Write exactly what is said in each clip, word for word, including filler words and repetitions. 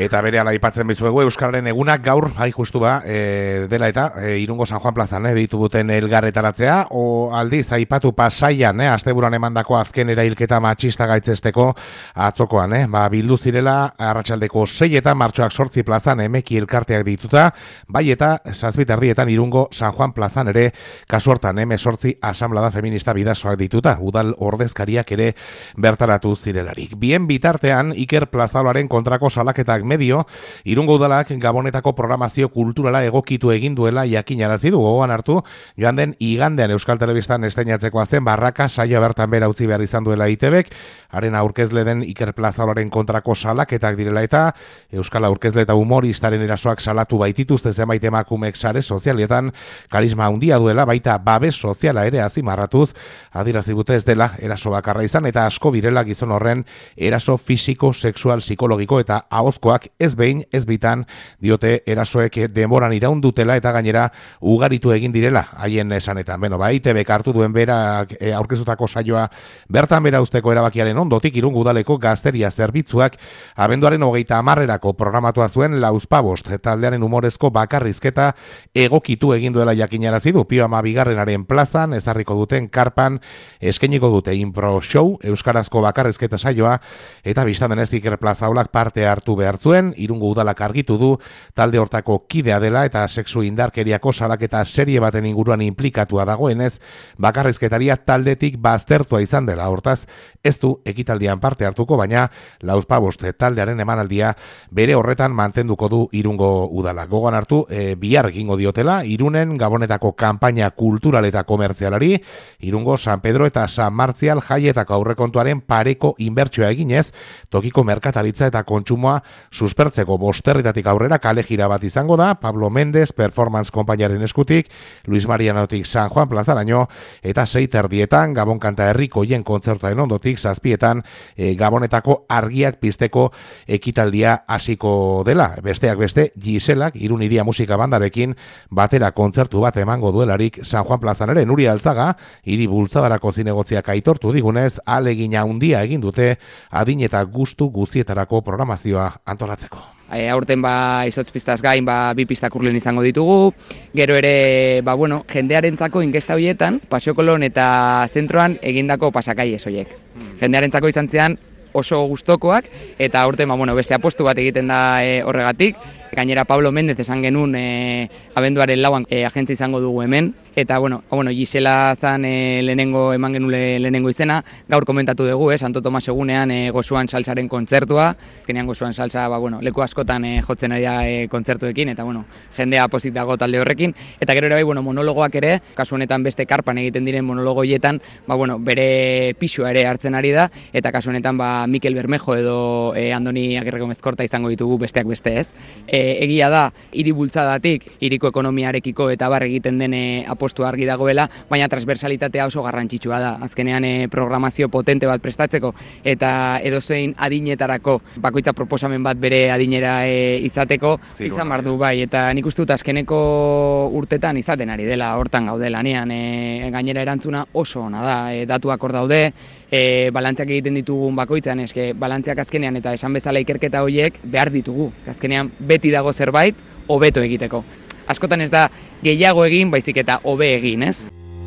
Eta bere ala aipatzen bizuegu Euskararen egunak gaur, hai justu ba, e, dela eta e, Irungo San Juan plazan eh, dituguten elgarretaratzea, o aldiz aipatu pasaian, eh, asteburuan emandako azken erailketa matxista gaitzesteko atzokoan, eh, ba, bildu zirela arratsaldeko seietan martxoak sortzi plazan emeki elkarteak dituta, bai eta zazpit erdietan Irungo San Juan plazan ere kasu hortan eme sortzi asamblada feminista bidasoak dituta, udal ordezkariak ere bertaratu zirelarik. Bien bitartean, Iker Plazaloaren kontrako salaketak medio, Irungo udalak Gabonetako programazio kulturala egokitu egin duela jakinarazi du, gogoan hartu, joan den igandean Euskal Telebistan esteinatzekoa zen Barraka saioa bertan bera utzi behar izan duela I T Bek, haren aurkezle den Iker Plazaloaren kontrako salaketak direla eta Euskal aurkezle eta humoristaren erasoak salatu baitituzte zenbait emakumeek sare sozialetan karisma handia duela, baita babes soziala ere azpimarratuz, adierazi dute ez dela eraso bakarra izan eta asko birela gizon horren eraso fisiko, sexual, psikologiko eta ahozkoak ez behin, ez bitan diote erasoek denboran iraundutela eta gainera ugaritu egin direla haien esanetan. Beno, ba, I T Bek hartu duen berak e, aurkezutako saioa bertan bera usteko erabakiaren ondotik Irungo udaleko gazteria zerbitzuak abenduaren hogeita hamarrerako programatua zuen lauzpabost taldearen humorezko bakarrizketa egokitu egin duela jakinarazi du. Pio ama bigarrenaren plazan ezarriko duten karpan eskainiko dute impro show, euskarazko bakarrizketa saioa eta bistan denez Iker Plazaolak parte hartu behar zuen, Irungo udalak argitu du talde hortako kidea dela eta sexu indarkeriako salaketa serie baten inguruan inplikatua dagoenez, bakarrizketaria taldetik baztertua izan dela. Hortaz, ez du ekitaldian parte hartuko, baina lauzpabost taldearen emanaldia bere horretan mantenduko du Irungo udalak. Gogoan hartu, e, bihar egingo diotela, Irunen Gabonetako kanpaina kultural eta komertzialari, Irungo San Pedro eta San Martzial jaietako aurrekontuaren pareko inbertsioa eginez, tokiko merkataritza eta kontsumoa suspertzeko bosterritatik aurrera kale gira bat izango da, Pablo Méndez Performance konpainiaren eskutik, Luis Marianotik San Juan plazaraino, eta sei terdietan Gabon kanta herrikoien kontzertuaren ondotik zazpietan e, Gabonetako argiak pizteko ekitaldia hasiko dela. Besteak beste, Giselak Irun Iria musika bandarekin batera kontzertu bat emango duelarik San Juan plazan ere. Nuria Altzaga, hiri bultzadarako zinegotziak aitortu digunez, ahalegina handia egin dute adin eta gustu guztietarako programazioa antolatzeko. E, aurten ba izotz pistaz gain ba bi pista kurlen izango ditugu. Gero ere ba bueno, jendearentzako inkesta hoietan Paseo Kolon eta zentroan egindako pasakaiez hoiek. Hmm. Jendearentzako izan zean oso gustokoak eta aurten ba bueno, beste apostu bat egiten da e, horregatik. Gainera Pablo Méndez esan genuen e, abenduaren lauan e, agentza izango dugu hemen. Eta, bueno, bueno Gisela zan e, lehenengo, eman genuen lehenengo izena, gaur komentatu dugu, eh, Santo Tomas egunean e, Gozuan salsaren kontzertua, ezkenean Gozuan salsa, ba, bueno, leku askotan e, jotzen ari e, kontzertuekin, eta, bueno, jendea pozik dago talde horrekin, eta gero ere bai, bueno, monologoak ere, kasu honetan beste karpan egiten diren monologoietan, ba, bueno, bere pixua ere hartzen ari da, eta kasu honetan, ba, Mikel Bermejo edo e, Andoni Agirre Gomez Korta izango ditugu besteak beste ez. E, egia da, hiri bultzadatik, hiriko ekonomiarekiko eta bar egiten den e, postu argi dagoela, baina transversalitatea oso garrantzitsua da. Azkenean e, programazio potente bat prestatzeko eta edozein adinetarako bakoitza proposamen bat bere adinera e, izateko Ziru, izan behar du bai, eta nik uste dut azkeneko urtetan izaten ari dela hortan gaude lanean, e, gainera erantzuna oso ona da, e, datuak hor daude, e, balantziak egiten ditugun bakoitzan, eske balantziak azkenean eta esan bezala ikerketa horiek behar ditugu, azkenean beti dago zerbait hobeto egiteko. Askotan ez da gehiago egin, baizik eta hobe egin, ez?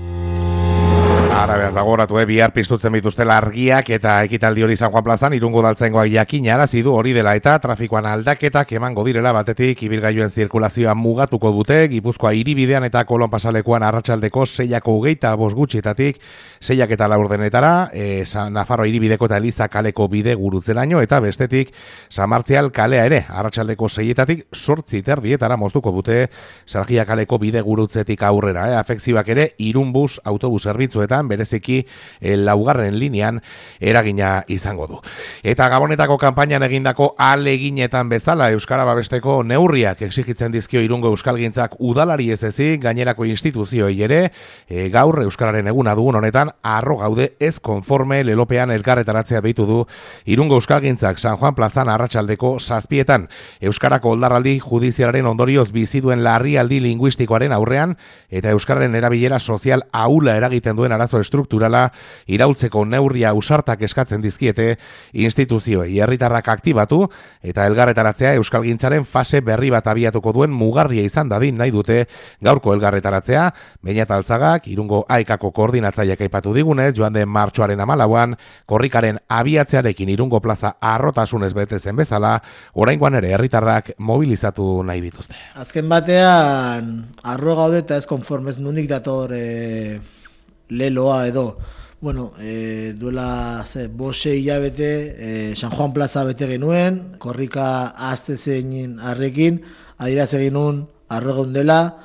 Ara behar dagoratu, eh, bihar piztutzen bituztela argiak eta ekitaldi hori San Juan plazan, Irungo udaltzaingoak jakinarazi du hori dela eta trafikoan aldaketak emango direla batetik ibilgailuen zirkulazioa mugatuko dute, Gipuzkoa hiribidean eta Kolon pasalekuan arratsaldeko seiako hogeita bost gutxietatik seiak eta laurdenetara, e, Nafarro hiribideko eta Eliza kaleko bide gurutzeraino eta bestetik San Martzial kalea ere, arratsaldeko seietatik sortzi terdietara moztuko dute Sargia kaleko bide gurutzetik aurrera, eh, afekzioak ere Irunbus autobus zerbitzuetan bereziki e, laugarren linean eragina izango du. Eta Gabonetako kanpainan egindako ahaleginetan bezala Euskara babesteko neurriak exigitzen dizkio Irungo euskalgintzak udalari ez ezik gainerako instituzioei ere, e, gaur Euskararen eguna dugun honetan harro gaude ez konforme lelopean elkarretaratzea deitu du Irungo euskalgintzak San Juan plazan arratsaldeko zazpietan. Euskarako oldarraldi judizialaren ondorioz bizi duen larrialdi linguistikoaren aurrean eta Euskararen erabilera sozial ahula eragiten duen arazo arazo estrukturala iraultzeko neurria ausartak eskatzen dizkiete instituzioei. Herritarrak aktibatu eta elgarretaratzea euskalgintzaren fase berri bat abiatuko duen mugarria izan dadin nahi dute gaurko elgarretaratzea. Beñat Altzagak, Irungo Aikako koordinatzaileak aipatu digunez, joan den martxoaren hamalauan, korrikaren abiatzearekin Irungo plaza arrotasunez bete zen bezala, oraingoan ere herritarrak mobilizatu nahi dituzte. Azken batean, arro gaude eta ez konformez nunik dator e, leloa edo. Bueno, e, duela ze, bose hilabete, e, San Juan plaza bete genuen, korrika azte zein arrekin, adiraz egin nun arro geundela,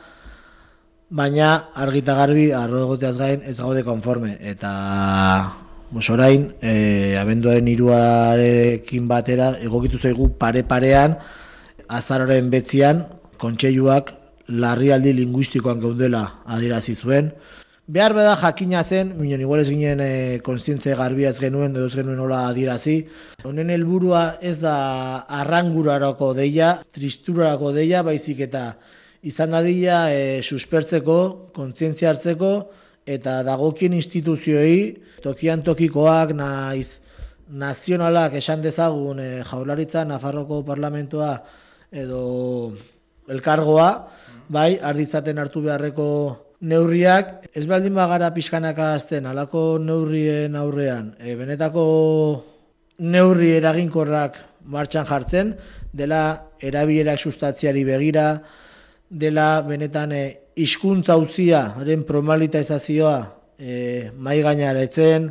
baina argita garbi arro egoteaz gain ez gaude konforme. Eta Bos orain, e, abenduaren hiruarekin batera egokitu zaigu pare-parean, azaroren betzian, kontseiluak larrialdi linguistikoan geundela adierazi zuen. Behar beda jakina zen, minon igual ez ginen e, konstientze garbiaz genuen, edo ez genuen nola adierazi. Honen helburua ez da arrangurarako deia, tristurarako deia, baizik eta izan dadila e, suspertzeko, kontzientzia hartzeko, eta dagokien instituzioei, tokian tokikoak, naiz nazionalak esan dezagun e, Jaurlaritza, Nafarroko Parlamentoa edo elkargoa, bai, arditzaten hartu beharreko neurriak, ez baldin bagara pixkanaka azten, alako neurrien aurrean, e, benetako neurri eraginkorrak martxan jartzen, dela erabilerak sustatziari begira, dela benetan e, hizkuntza auziaren normalizazioa e, mai gaineratzen,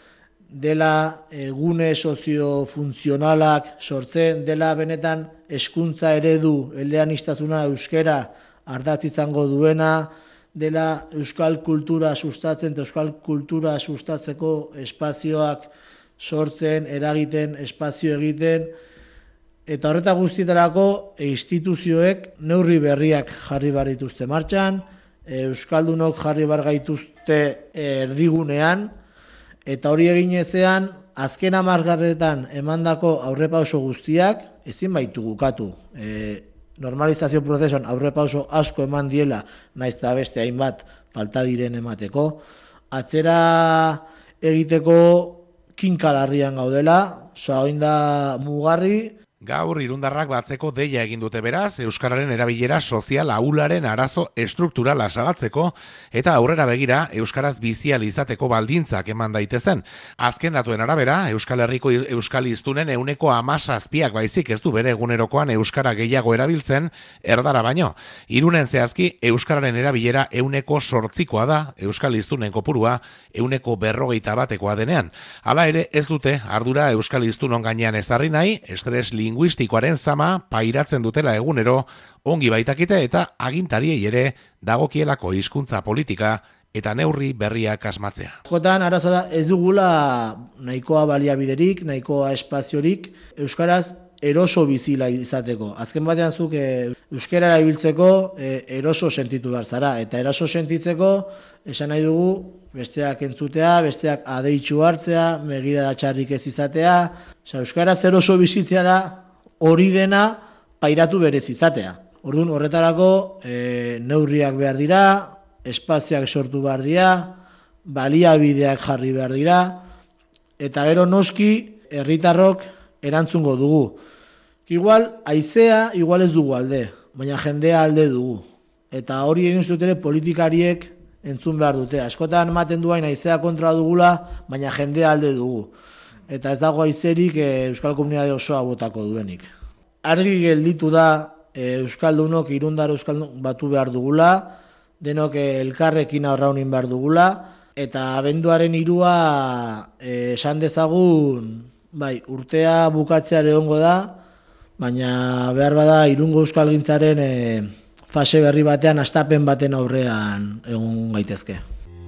dela e, gune soziofuntzionalak sortzen, dela benetan hezkuntza eredu eleaniztasuna euskera ardatz izango duena, dela euskal kultura sustatzen eta euskal kultura sustatzeko espazioak sortzen, eragiten, espazio egiten, eta horreta guztietarako instituzioek neurri berriak jarri behar dituzte martxan, euskaldunok jarri behar gaituzte erdigunean, eta hori egin ezean, azken hamargarretan emandako aurrepauso guztiak ezin baitu gukatu. E, normalizazio prozesuan aurrepauso asko eman diela, naiz eta beste hainbat falta diren emateko. Atzera egiteko kinkalarrian gaudela, soa oin da mugarri. Gaur irundarrak batzeko deia egin dute beraz, euskararen erabilera sozial ahularen arazo estrukturala salatzeko eta aurrera begira euskaraz bizial izateko baldintzak eman daitezen. Azken datuen arabera, Euskal Herriko euskal hiztunen ehuneko hamazazpiak baizik ez du bere egunerokoan euskara gehiago erabiltzen erdara baino. Irunen zehazki euskararen erabilera ehuneko sortzikoa da, euskal hiztunen kopurua ehuneko berrogeita batekoa denean. Hala ere ez dute ardura euskal hiztunon gainean ezarri nahi, estres linguistikoaren zama pairatzen dutela egunero, ongi baitakite eta agintariei ere dagokielako hizkuntza politika eta neurri berriak asmatzea. Jotan, arazo da, ez dugula nahikoa baliabiderik, nahikoa espaziorik, euskaraz eroso bizila izateko. Azken batean zuk e, euskara erabiltzeko e, eroso sentitu behar zara, eta eroso sentitzeko esan nahi dugu besteak entzutea, besteak adeitzu hartzea, megira da txarrik ez izatea. Osa, euskaraz eroso bizitzea da hori dena pairatu berez izatea. Orduan horretarako e, neurriak behar dira, espazioak sortu behar dira, baliabideak jarri behar dira, eta gero noski herritarrok erantzungo dugu. Igual, haizea igual ez dugu alde, baina jendea alde dugu. Eta hori egin dut ere politikariek entzun behar dute. Askotan ematen duain haizea kontra dugula, baina jendea alde dugu. Eta ez dago haizerik e, Euskal Komunitate osoa botako duenik. Argi gelditu da e, Euskaldunok irundar Euskaldun batu behar dugula, denok e, elkarrekin aurraunin behar dugula, eta abenduaren hirua e, esan dezagun, bai, urtea bukatzeare egongo da, baina behar bada Irungo euskalgintzaren e, fase berri batean, hastapen baten aurrean egon gaitezke.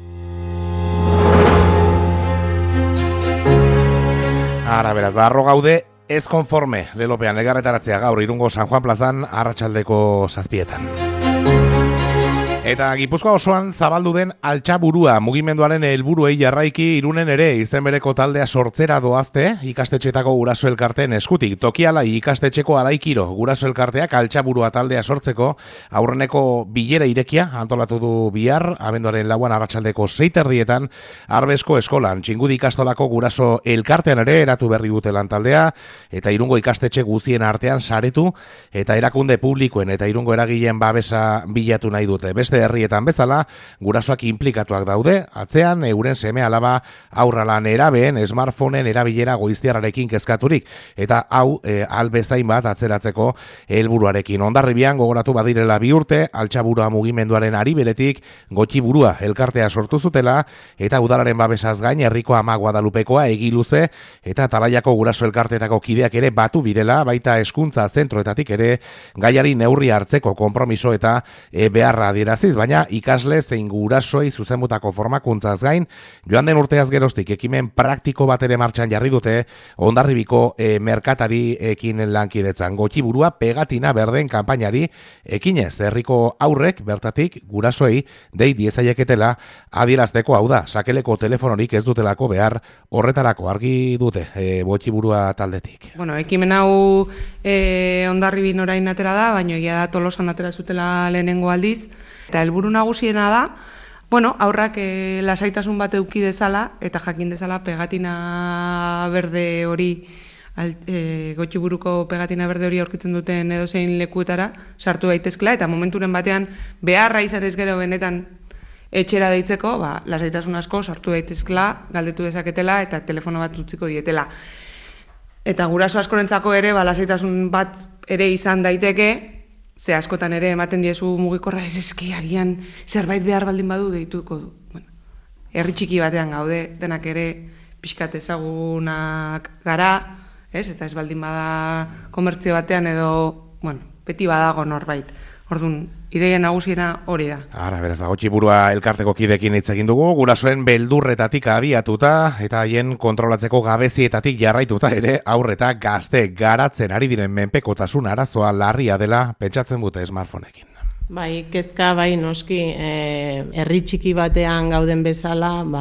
Ara, beraz, barro gaude, ez konforme, lelopean, elgarretaratzea gaur Irungo San Juan plazan, arratsaldeko zazpietan. Eta Gipuzkoa osoan zabaldu den Altxaburua mugimenduaren helburuei jarraiki Irunen ere izen bereko taldea sortzera doazte ikastetxetako guraso elkarteen eskutik. Tokiala ikastetxeko alaikiro guraso elkarteak Altxaburua taldea sortzeko aurreneko bilera irekia antolatu du bihar, abenduaren lauan arratsaldeko sei terdietan Arbesko eskolan. Txingudi ikastolako guraso elkartean ere eratu berri dute lan taldea eta Irungo ikastetxe guztien artean saretu eta erakunde publikoen eta Irungo eragileen babesa bilatu nahi dute. Beste herrietan bezala, gurasoak inplikatuak daude, atzean euren seme alaba aurralan erabeen smartphoneen erabilera goiztiarrarekin kezkaturik, eta hau e, albezain bat atzeratzeko helburuarekin. Hondarribian gogoratu badirela bi urte, Altxaburua mugimenduaren ari beretik Gotxiburua elkartea sortu zutela, eta udalaren babesaz gain herriko Ama Guadalupekoa egiluze, eta Talaiako guraso elkarteetako kideak ere batu birela, baita hezkuntza zentroetatik ere gaiari neurri hartzeko konpromiso eta e, beharra adieraziz, baina ikasle zein gurasoei zuzenbutako formakuntzaz gain, joan den urteaz geroztik ekimen praktiko bat ere martxan jarri dute Hondarribiko e, merkatari ekin lankidetzan. Gotxiburua pegatina berden kanpainari ekinez herriko aurrek bertatik gurasoei dei diezaieketela adierazteko, hau da, sakeleko telefonorik ez dutelako behar, horretarako argi dute e, Gotxiburua taldetik. Bueno, ekimen hau e, Hondarribin orain atera da, baina egia da Tolosan atera zutela lehenengo aldiz. Eta helburu nagusiena da, bueno, aurrak e, lasaitasun bat eduki dezala eta jakin dezala pegatina berde hori, e, Gotxiburuko pegatina berde hori aurkitzen duten edozein lekuetara sartu daitezkela eta momenturen batean beharra izatez gero benetan etxera deitzeko, ba, lasaitasun asko sartu daitezkela, galdetu dezaketela eta telefono bat utziko dietela. Eta guraso askorentzako ere, ba, lasaitasun bat ere izan daiteke, ze askotan ere ematen diezu mugikorra ez eski agian zerbait behar baldin badu deituko du. Bueno, herri txiki batean gaude, denak ere pixkat ezagunak gara, ez? Eta ez baldin bada komertzio batean edo, bueno, beti badago norbait. Orduan, ideia nagusiena hori da. Ara, beraz, Gotxiburua elkarteko kidekin hitz egin dugu, gurasoen beldurretatik abiatuta eta haien kontrolatzeko gabezietatik jarraituta ere aurreta gazte garatzen ari diren menpekotasun arazoa larria dela pentsatzen dute smartphoneekin. Bai, kezka bai noski, e, herri txiki batean gauden bezala, ba,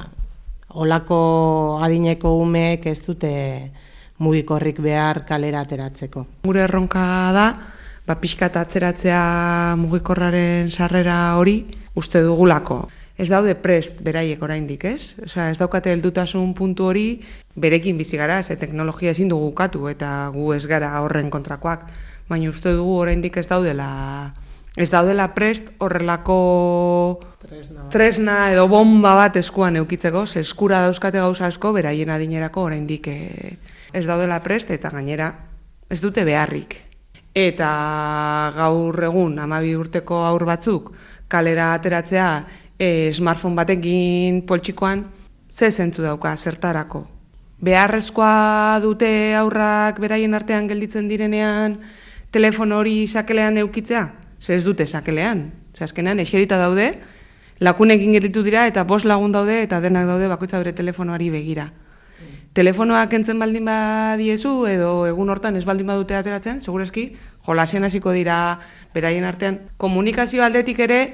olako adineko umeek ez dute mugikorrik behar kalera ateratzeko. Gure erronka da, ba, pixkat atzeratzea mugikorraren sarrera hori uste dugulako. Ez daude prest beraiek oraindik, ez? Osea, ez daukate heldutasun puntu hori berekin bizi gara, ze teknologia ezin dugu ukatu eta gu ez gara horren kontrakoak, baina uste dugu oraindik ez daudela ez daudela prest horrelako tresna, tresna edo bomba bat eskuan eukitzeko, ze eskura dauzkate gauza asko beraien adinerako oraindik eh, ez daudela prest eta gainera ez dute beharrik. Eta gaur egun hamabi urteko haur batzuk kalera ateratzea e, smartphone batekin poltsikoan ze zentzu dauka zertarako. Beharrezkoa dute aurrak beraien artean gelditzen direnean telefono hori sakelean eukitzea? Ze ez dute sakelean. Ze azkenean eserita daude, lakunekin gelditu dira eta bost lagun daude eta denak daude bakoitza bere telefonoari begira. Telefonoak kentzen baldin badiezu edo egun hortan ez baldin badute ateratzen, segureski jolasean hasiko dira beraien artean. Komunikazio aldetik ere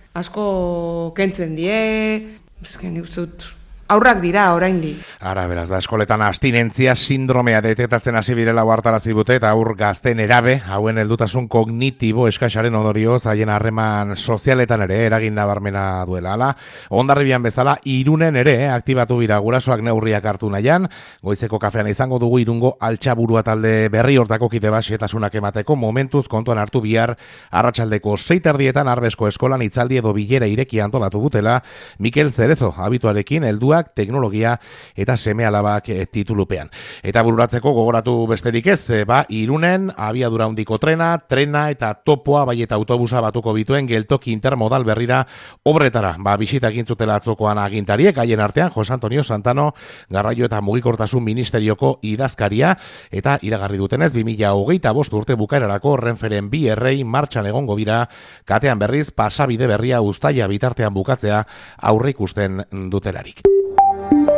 asko kentzen die, esken uste dut aurrak dira oraindik. Ara, beraz, da, eskoletan abstinentzia sindromea detektatzen hasi birela hartarazi dute eta aur gazten erabe, hauen heldutasun kognitibo eskaxaren ondorioz, haien harreman sozialetan ere eragin nabarmena duela. Hala, Hondarribian bezala, Irunen ere eh, aktibatu bira gurasoak neurriak hartu nahian, goizeko kafean izango dugu Irungo Altxaburua talde berri hortako kide basietasunak emateko, momentuz kontuan hartu bihar arratsaldeko sei terdietan Arbesko eskolan hitzaldi edo bilera ireki antolatu dutela, Mikel Zerezo habituarekin heldua teknologia eta seme alabak e, titulupean. Eta bururatzeko gogoratu besterik ez, e, ba, Irunen abiadura handiko trena, trena eta topoa bai eta autobusa batuko bituen geltoki intermodal berrira obretara. Ba, bisita egintzutela atzokoan agintariek, haien artean Jose Antonio Santano Garraio eta Mugikortasun Ministerioko idazkaria eta iragarri dutenez bi mila hogeita bost urte bukaerarako Renferen bi errei martxan egongo bira, katean berriz pasabide berria uztaila bitartean bukatzea aurreikusten dutelarik.